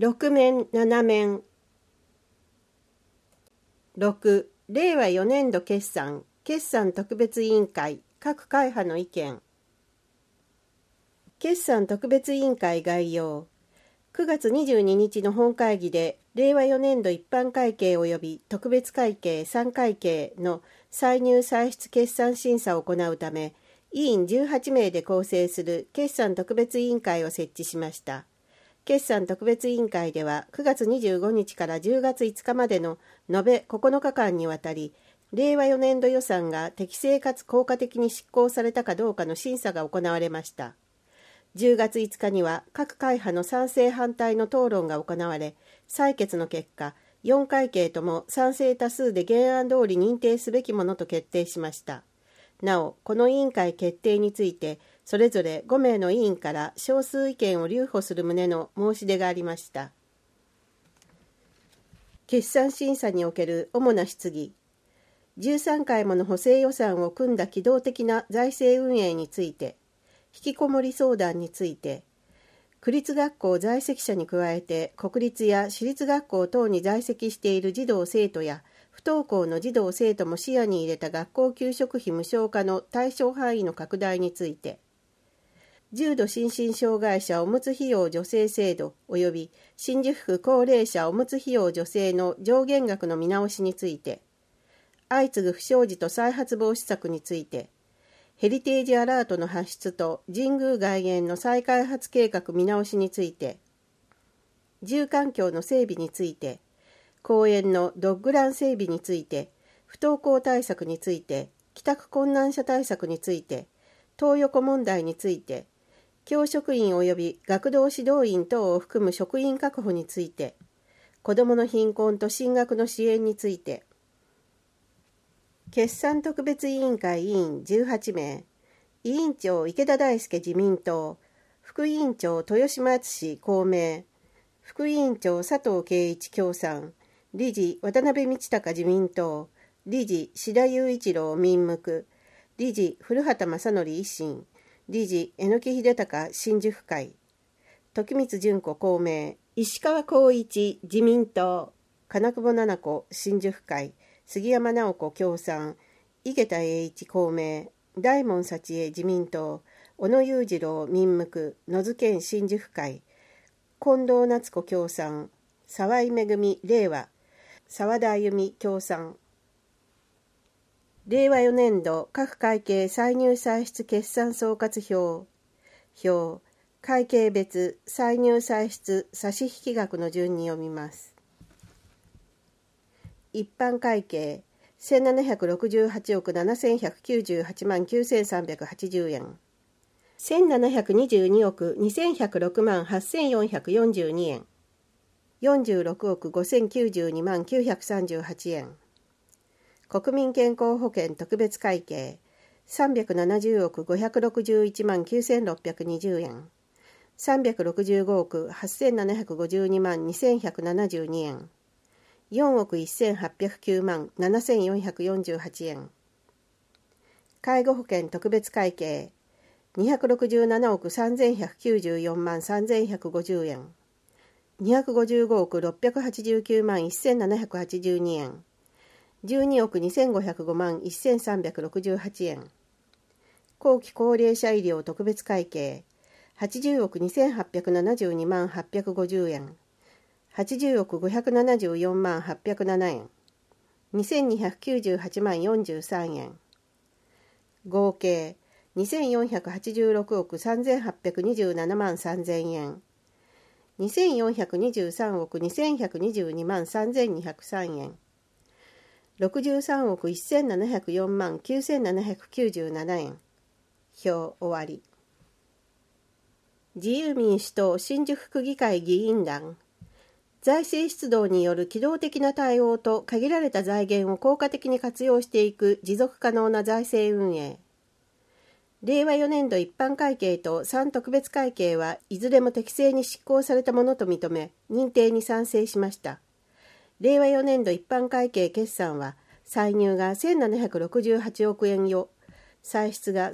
6面7面。6、令和4年度決算特別委員会各会派の意見。決算特別委員会概要。9月22日の本会議で令和4年度一般会計及び特別会計3会計の歳入歳出決算審査を行うため、委員18名で構成する決算特別委員会を設置しました。決算特別委員会では9月25日から10月5日までの延べ9日間にわたり、令和4年度予算が適正かつ効果的に執行されたかどうかの審査が行われました。10月5日には各会派の賛成反対の討論が行われ、採決の結果、4会計とも賛成多数で原案通り認定すべきものと決定しました。なお、この委員会決定について、それぞれ5名の委員から少数意見を留保する旨の申し出がありました。決算審査における主な質疑。13回もの補正予算を組んだ機動的な財政運営について、引きこもり相談について、区立学校在籍者に加えて国立や私立学校等に在籍している児童生徒や不登校の児童生徒も視野に入れた学校給食費無償化の対象範囲の拡大について、重度心身障害者おむつ費用助成制度及び新宿区高齢者おむつ費用助成の上限額の見直しについて、相次ぐ不祥事と再発防止策について、ヘリテージアラートの発出と神宮外苑の再開発計画見直しについて、住環境の整備について、公園のドッグラン整備について、不登校対策について、帰宅困難者対策について、トー横問題について、教職員及び学童指導員等を含む職員確保について、子どもの貧困と進学の支援について、決算特別委員会委員18名、委員長池田大輔自民党、副委員長豊島敦公明、副委員長佐藤圭一共産、理事渡辺道隆自民党、理事志田雄一郎民無、理事古畑正則維新、理事榎木秀隆新宿会、時光純子公明、石川光一自民党、金久保七子新宿会、杉山直子共産、井桁栄一公明、大門幸恵自民党、小野裕次郎民無、野津健新宿会、近藤夏子共産、沢井恵令和、沢田歩美共産。令和4年度各会計歳入歳出決算総括表、会計別歳入歳出差引額の順に読みます。一般会計1768億7198万9380円、1722億2106万8442円、46億5092万938円、国民健康保険特別会計370億561万9620円、365億8752万2172円、4億1809万7448円、介護保険特別会計267億3194万3150円、255億689万1782円、12億2505万1368円、後期高齢者医療特別会計80億2872万850円、80億574万807円、2298万43円、合計2486億3827万3000円、2423億2122万3203円、63億1704万9797円。表終わり。自由民主党新宿区議会議員団。財政出動による機動的な対応と限られた財源を効果的に活用していく持続可能な財政運営。令和4年度一般会計と3特別会計はいずれも適正に執行されたものと認め、認定に賛成しました。令和4年度一般会計決算は、歳入が1768億円余、歳出が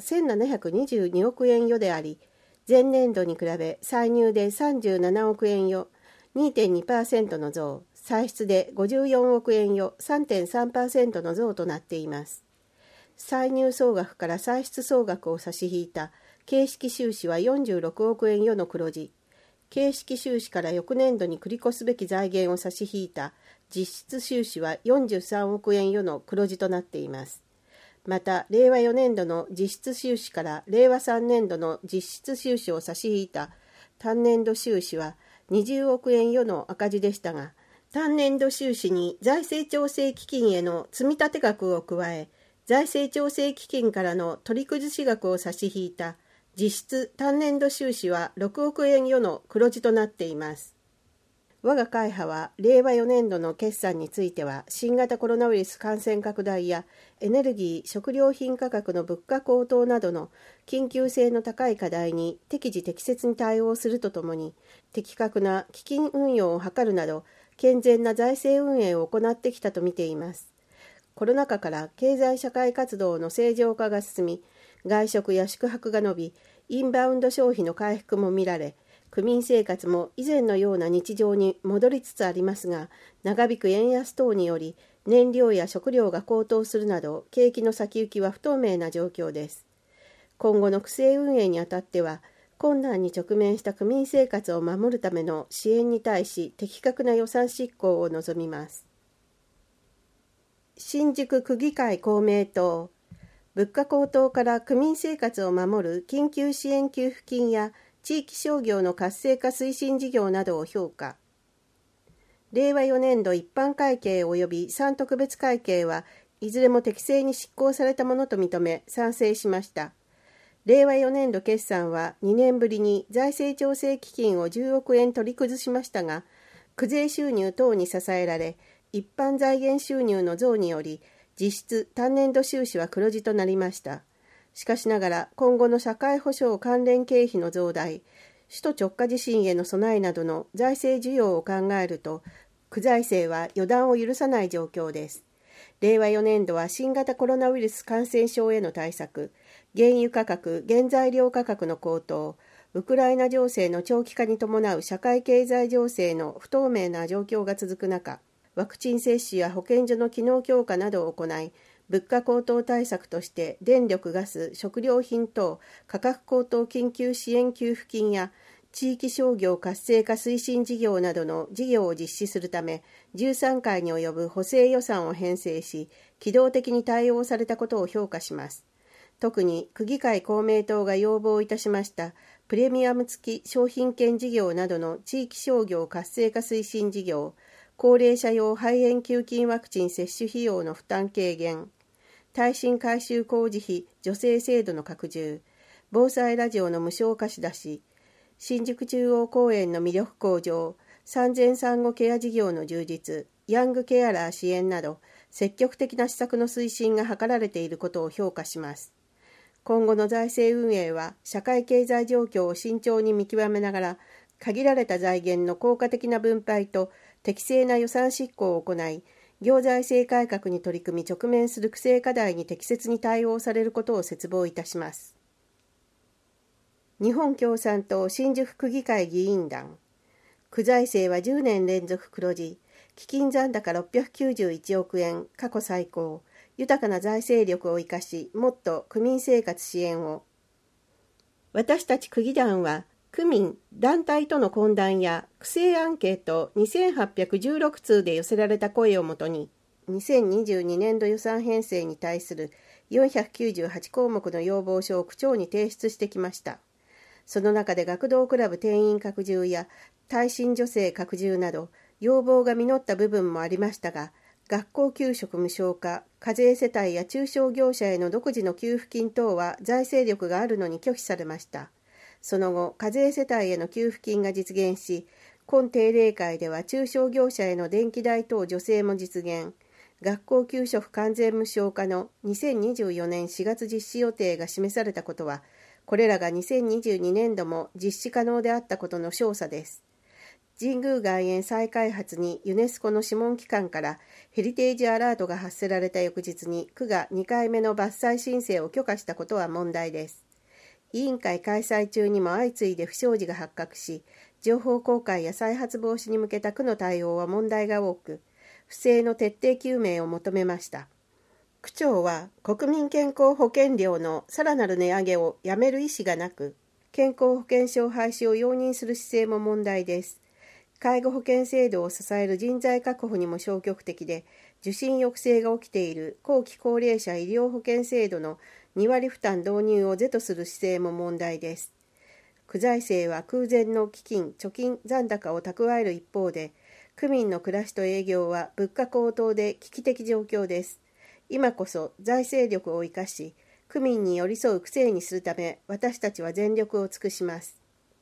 1722億円余であり、前年度に比べ歳入で37億円余、 2.2% の増、歳出で54億円よ 3.3% の増となっています。歳入総額から歳出総額を差し引いた形式収支は46億円よの黒字、形式収支から翌年度に繰り越すべき財源を差し引いた実質収支は43億円よの黒字となっています。また、令和4年度の実質収支から令和3年度の実質収支を差し引いた単年度収支は20億円よの赤字でしたが、単年度収支に財政調整基金への積立額を加え、財政調整基金からの取り崩し額を差し引いた実質単年度収支は6億円よの黒字となっています。我が会派は令和4年度の決算については、新型コロナウイルス感染拡大やエネルギー・食料品価格の物価高騰などの緊急性の高い課題に適時適切に対応するとともに、的確な基金運用を図るなど健全な財政運営を行ってきたと見ています。コロナ禍から経済社会活動の正常化が進み、外食や宿泊が伸び、インバウンド消費の回復も見られ、区民生活も以前のような日常に戻りつつありますが、長引く円安等により燃料や食料が高騰するなど景気の先行きは不透明な状況です。今後の区政運営にあたっては、困難に直面した区民生活を守るための支援に対し的確な予算執行を望みます。新宿区議会公明党、物価高騰から区民生活を守る緊急支援給付金や地域商業の活性化推進事業などを評価。令和4年度一般会計及び3特別会計はいずれも適正に執行されたものと認め賛成しました。令和4年度決算は2年ぶりに財政調整基金を10億円取り崩しましたが、区税収入等に支えられ、一般財源収入の増により実質単年度収支は黒字となりました。しかしながら今後の社会保障関連経費の増大、首都直下地震への備えなどの財政需要を考えると、区財政は予断を許さない状況です。令和4年度は新型コロナウイルス感染症への対策、原油価格・原材料価格の高騰、ウクライナ情勢の長期化に伴う社会経済情勢の不透明な状況が続く中、ワクチン接種や保健所の機能強化などを行い、物価高騰対策として電力・ガス・食料品等価格高騰緊急支援給付金や地域商業活性化推進事業などの事業を実施するため13回に及ぶ補正予算を編成し、機動的に対応されたことを評価します。特に区議会公明党が要望いたしましたプレミアム付き商品券事業などの地域商業活性化推進事業、高齢者用肺炎球菌ワクチン接種費用の負担軽減、耐震改修工事費助成制度の拡充、防災ラジオの無償貸し出し、新宿中央公園の魅力向上、産前産後ケア事業の充実、ヤングケアラー支援など積極的な施策の推進が図られていることを評価します。今後の財政運営は社会経済状況を慎重に見極めながら、限られた財源の効果的な分配と適正な予算執行を行い、行財政改革に取り組み直面する区政課題に適切に対応されることを切望いたします。日本共産党新宿区議会議員団、区財政は10年連続黒字、基金残高691億円、過去最高、豊かな財政力を生かし、もっと区民生活支援を。私たち区議団は、区民、団体との懇談や区政アンケート2816通で寄せられた声をもとに、2022年度予算編成に対する498項目の要望書を区長に提出してきました。その中で学童クラブ定員拡充や耐震助成拡充など要望が実った部分もありましたが、学校給食無償化、課税世帯や中小業者への独自の給付金等は財政力があるのに拒否されました。その後、課税世帯への給付金が実現し、今定例会では中小業者への電気代等助成も実現、学校給食完全無償化の2024年4月実施予定が示されたことは、これらが2022年度も実施可能であったことの証左です。神宮外苑再開発にユネスコの諮問機関からヘリテージアラートが発せられた翌日に区が2回目の伐採申請を許可したことは問題です。委員会開催中にも相次いで不祥事が発覚し、 情報公開や再発防止に向けた区の対応は問題が多く、不正の徹底究明を求めました。区長は国民健康保険料のさらなる値上げをやめる意思がなく、健康保険証廃止を容認する姿勢も問題です。介護保険制度を支える人材確保にも消極的で、受診抑制が起きている後期高齢者医療保険制度の2割負担導入を是とする姿勢も問題です。区財政は空前の基金・貯金残高を蓄える一方で、区民の暮らしと営業は物価高騰で危機的状況です。今こそ財政力を生かし、区民に寄り添う区政にするため、私たちは全力を尽くします。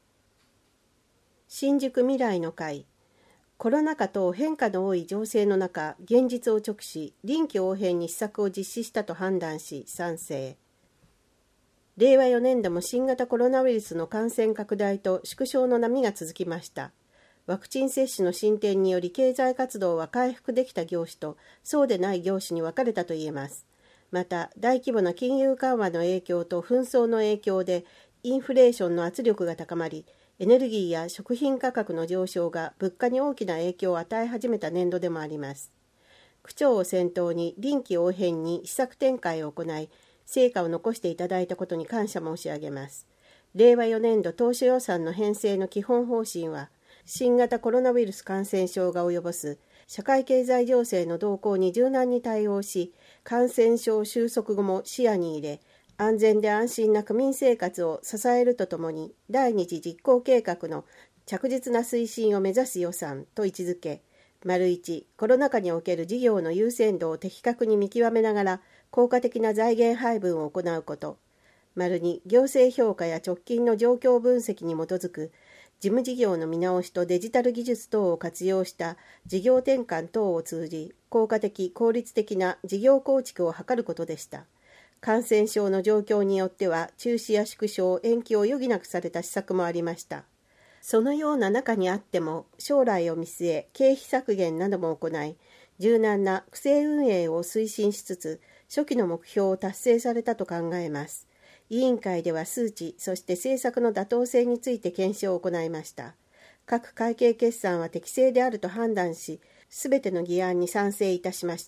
新宿未来の会。コロナ禍と変化の多い情勢の中、現実を直視、臨機応変に施策を実施したと判断し、賛成。令和4年度も新型コロナウイルスの感染拡大と縮小の波が続きました。ワクチン接種の進展により経済活動は回復できた業種とそうでない業種に分かれたといえます。また、大規模な金融緩和の影響と紛争の影響でインフレーションの圧力が高まり、エネルギーや食品価格の上昇が物価に大きな影響を与え始めた年度でもあります。区長を先頭に臨機応変に施策展開を行い、成果を残していただいたことに感謝申し上げます。令和4年度当初予算の編成の基本方針は、新型コロナウイルス感染症が及ぼす社会経済情勢の動向に柔軟に対応し、感染症収束後も視野に入れ、安全で安心な区民生活を支えるとともに、第二次実行計画の着実な推進を目指す予算と位置づけ、1、コロナ禍における事業の優先度を的確に見極めながら、効果的な財源配分を行うこと。2、行政評価や直近の状況分析に基づく事務事業の見直しとデジタル技術等を活用した事業転換等を通じ、効果的・効率的な事業構築を図ることでした。感染症の状況によっては中止や縮小・延期を余儀なくされた施策もありました。そのような中にあっても、将来を見据え経費削減なども行い、柔軟な区政運営を推進しつつ、初期の目標を達成されたと考えます。委員会では数値、そして政策の妥当性について検証を行いました。各会計決算は適正であると判断し、すべての議案に賛成いたしました。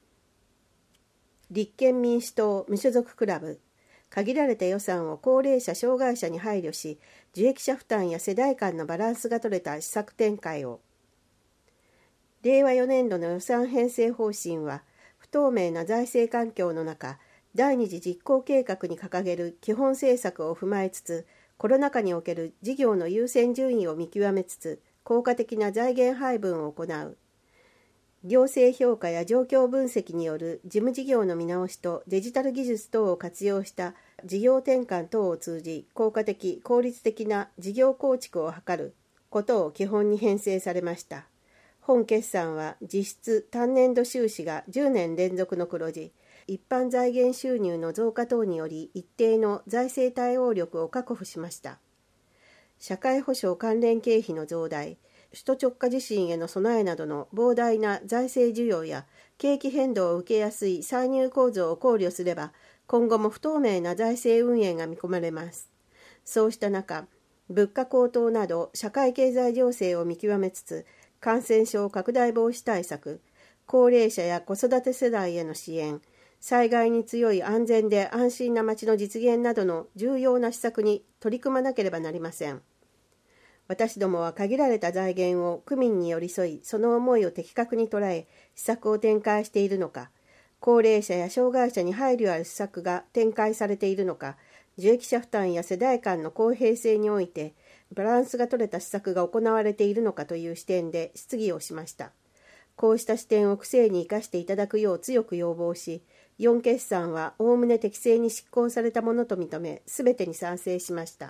立憲民主党無所属クラブ。限られた予算を高齢者・障害者に配慮し、受益者負担や世代間のバランスが取れた施策展開を。令和4年度の予算編成方針は、不透明な財政環境の中、第二次実行計画に掲げる基本政策を踏まえつつ、コロナ禍における事業の優先順位を見極めつつ、効果的な財源配分を行う。行政評価や状況分析による事務事業の見直しとデジタル技術等を活用した事業転換等を通じ、効果的・効率的な事業構築を図ることを基本に編成されました。本決算は実質単年度収支が10年連続の黒字、一般財源収入の増加等により一定の財政対応力を確保しました。社会保障関連経費の増大、首都直下地震への備えなどの膨大な財政需要や景気変動を受けやすい歳入構造を考慮すれば、今後も不透明な財政運営が見込まれます。そうした中、物価高騰など社会経済情勢を見極めつつ、感染症拡大防止対策、高齢者や子育て世代への支援、災害に強い安全で安心な街の実現などの重要な施策に取り組まなければなりません。私どもは限られた財源を区民に寄り添い、その思いを的確に捉え、施策を展開しているのか、高齢者や障害者に配慮ある施策が展開されているのか、受益者負担や世代間の公平性において、バランスが取れた施策が行われているのかという視点で質疑をしました。こうした視点を区政に生かしていただくよう強く要望し、4決算はおおむね適正に執行されたものと認め、すべてに賛成しました。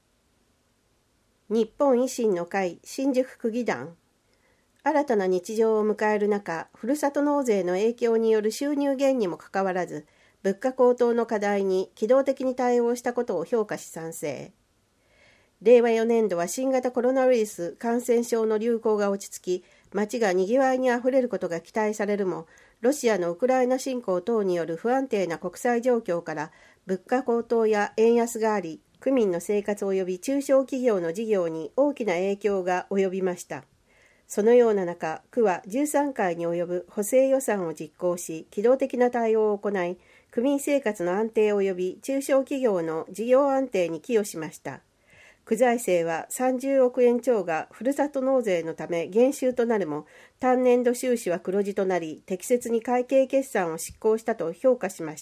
日本維新の会新宿区議団。新たな日常を迎える中、ふるさと納税の影響による収入減にもかかわらず、物価高騰の課題に機動的に対応したことを評価し賛成。令和4年度は新型コロナウイルス感染症の流行が落ち着き、街がにぎわいにあふれることが期待されるも、ロシアのウクライナ侵攻等による不安定な国際状況から物価高騰や円安があり、 区民の生活及び中小企業の事業に大きな影響が及びました。そのような中、区は13回に及ぶ補正予算を実行し、機動的な対応を行い、区民生活の安定及び中小企業の事業安定に寄与しました。区財政は30億円超がふるさと納税のため減収となるも、単年度収支は黒字となり、適切に会計決算を執行したと評価しました。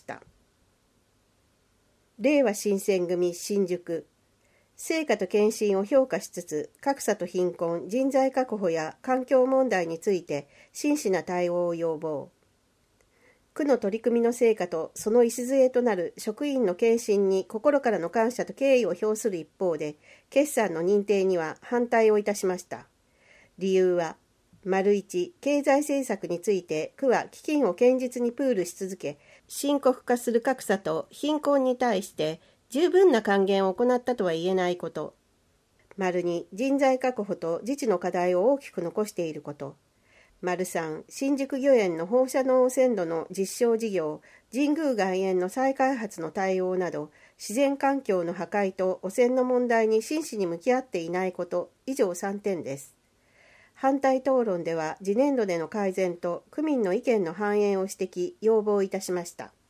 れいわ新選組新宿。成果と献身を評価しつつ、格差と貧困、人材確保や環境問題について真摯な対応を要望。区の取り組みの成果とその礎となる職員の献身に心からの感謝と敬意を表する一方で、決算の認定には反対をいたしました。理由は、1、経済政策について区は基金を堅実にプールし続け、深刻化する格差と貧困に対して十分な還元を行ったとは言えないこと。2、人材確保と自治の課題を大きく残していること。3、新宿御苑の放射能汚染土の実証事業、神宮外苑の再開発の対応など、自然環境の破壊と汚染の問題に真摯に向き合っていないこと、以上3点です。反対討論では、次年度での改善と区民の意見の反映を指摘、要望いたしました。